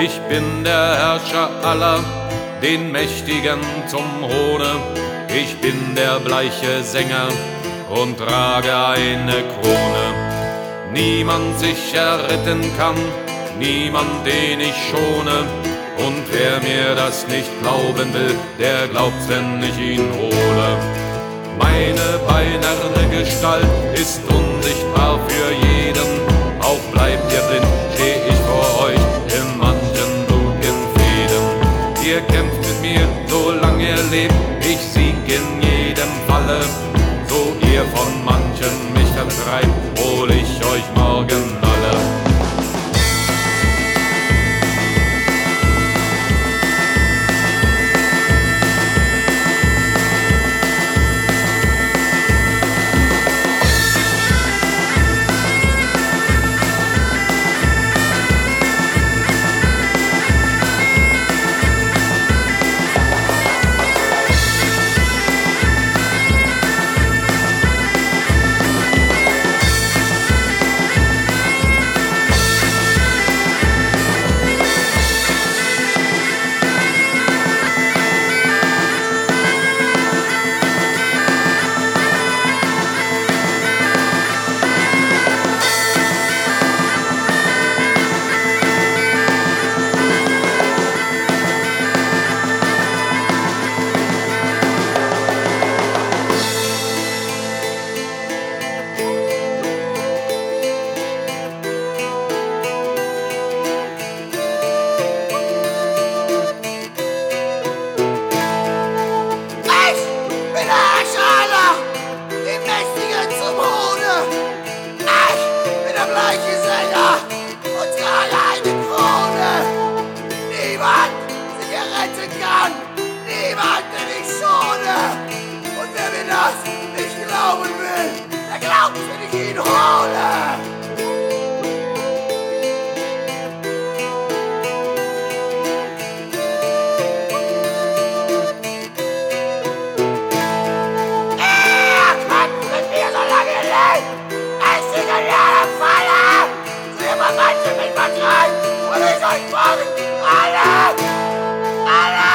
Ich bin der Herrscher aller, den Mächtigen zum Hohne. Ich bin der bleiche Sänger und trage eine Krone. Niemand sich erretten kann, niemand, den ich schone. Und wer mir das nicht glauben will, der glaubt's, wenn ich ihn hole. Meine beinerne Gestalt ist unsichtbar für jeden. Auch bleibt ihr blind, steh ich vor euch in manchen blutigen Fehden. Ihr kämpft mit mir, solange ihr lebt, ich sieg in jedem Falle. So ihr von manchen mich vertreibt, hol ich euch morgen alle. Bleiche Sänger und trage eine Krone. Niemand sich erretten kann, niemand, den ich schone. Und wer mir das nicht glauben will, der glaubt, wenn ich ihn hole. Manche mich vertreiben und ich euch morgen alle